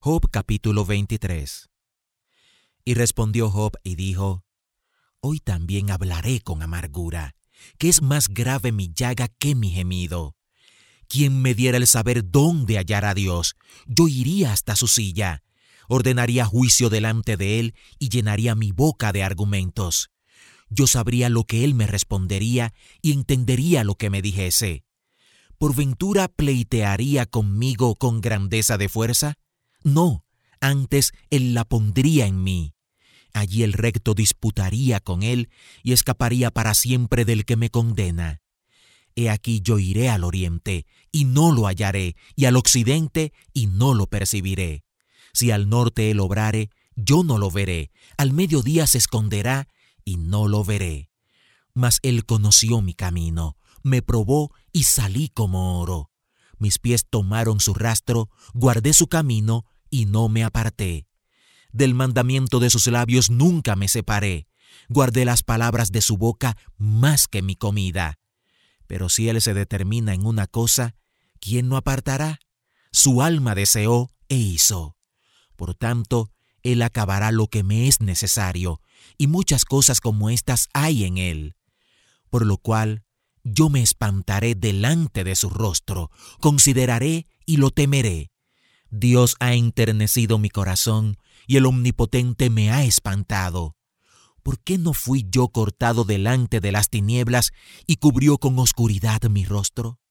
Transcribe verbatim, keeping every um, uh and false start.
Job capítulo veintitrés. Y respondió Job y dijo: Hoy también hablaré con amargura, que es más grave mi llaga que mi gemido. ¿Quién me diera el saber dónde hallar a Dios? Yo iría hasta su silla, ordenaría juicio delante de él y llenaría mi boca de argumentos. Yo sabría lo que él me respondería y entendería lo que me dijese. ¿Por ventura pleitearía conmigo con grandeza de fuerza? No, antes él la pondría en mí. Allí el recto disputaría con él y escaparía para siempre del que me condena. He aquí yo iré al oriente, y no lo hallaré, y al occidente, y no lo percibiré. Si al norte él obrare, yo no lo veré, al mediodía se esconderá, y no lo veré. Mas él conoció mi camino, me probó, y salí como oro. Mis pies tomaron su rastro, guardé su camino, y no me aparté. Del mandamiento de sus labios nunca me separé. Guardé las palabras de su boca más que mi comida. Pero si él se determina en una cosa, ¿quién no apartará? Su alma deseó e hizo. Por tanto, él acabará lo que me es necesario, y muchas cosas como estas hay en él. Por lo cual, yo me espantaré delante de su rostro, consideraré y lo temeré. Dios ha enternecido mi corazón, y el Omnipotente me ha espantado. ¿Por qué no fui yo cortado delante de las tinieblas y cubrió con oscuridad mi rostro?